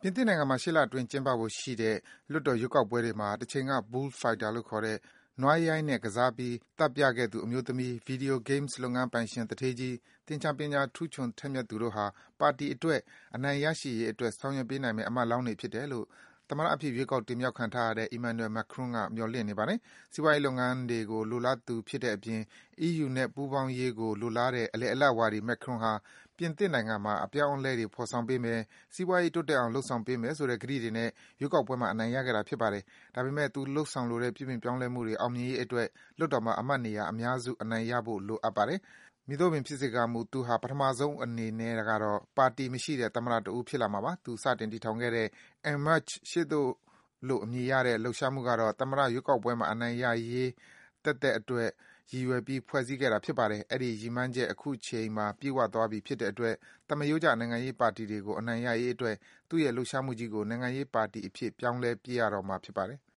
ပြင်သစ်နိုင်ငံမှာ ရှေ့လအတွင်းကျင်းပဖို့ရှိတဲ့ လွှတ်တော်ရွေးကောက်ပွဲတွေမှာ တချိန်က Bullfighter လို့ခေါ်တဲ့ နွားရိုင်းနဲ့ကစားပြီး သတ်ပြခဲ့သူ အမျိုးသမီး၊ Video Games လုပ်ငန်းပိုင်ရှင် သူဌေးကြီး၊ သင်္ချာပညာထူးချွန်ထက်မြက်သူတို့ဟာ ပါတီအတွက် အနိုင်ရရှိရေးအတွက် ဆောင်ရွက်ပေးနိုင်မယ့် အမတ်လောင်းတွေဖြစ်တယ်လို့ သမ္မတအဖြစ် ရွေးကောက်တင်မြှောက်ခံထားရတဲ့ Emmanuel Macron က မျှော်လင့်နေပါတယ်။ စီးပွားရေးလုပ်ငန်းတွေကို လိုလားသူဖြစ်တဲ့အပြင် အီးယူနဲ့ ပူးပေါင်းရေးကို လိုလားတဲ့ အလယ်အလတ်ဝါဒီ Macron ဟာ ပြင်သစ်နိုင်ငံမှာ အပြောင်းအလဲတွေ ဖော်ဆောင်ပေးမယ်၊ စီးပွားရေးတိုးတက်အောင် လုပ်ဆောင်ပေးမယ်ဆိုတဲ့ ကတိတွေနဲ့ ရွေးကောက်ပွဲမှာ အနိုင်ရခဲ့တာ ဖြစ်ပါတယ်။ ဒါပေမယ့် သူလုပ်ဆောင်လိုတဲ့ ပြုပြင်ပြောင်းလဲမှုတွေ အောင်မြင်ရေးအတွက် လွှတ်တော်မှာ အမတ်နေရာ အများစု အနိုင်ရဖို့ လိုအပ်ပါတယ်။ မည်သို့ပင်ဖြစ်စေကာမူ သူဟာ ပထမဆုံးအနေနဲ့ကတော့ ပါတီမရှိတဲ့ သမ္မတတဦး ဖြစ်လာမှာပါ။ သူစတင်တည်ထောင်ခဲ့တဲ့ En Marche - ရှေ့တိုးလို့ အမည်ရတဲ့ လှုပ်ရှားမှုကတော့ သမ္မတရွေးကောက်ပွဲမှာ အနိုင်ရရေးသက်သက်အတွက် ရည်ရွယ်ပြီး ဖွဲ့စည်းခဲ့တာ ဖြစ်ပါတယ်။ အဲဒီ ရည်မှန်းချက် အခုချိန်မှာ ပြည့်ဝသွားပြီဖြစ်တဲ့အတွက် သမားရိုးကျ နိုင်ငံရေးပါတီတွေကို အနိုင်ရရေးအတွက် သူ့ရဲ့ လှုပ်ရှားမှုကြီးကို နိုင်ငံရေးပါတီအဖြစ် ပြောင်းလဲပစ်ရတော့မှာ ဖြစ်ပါတယ်။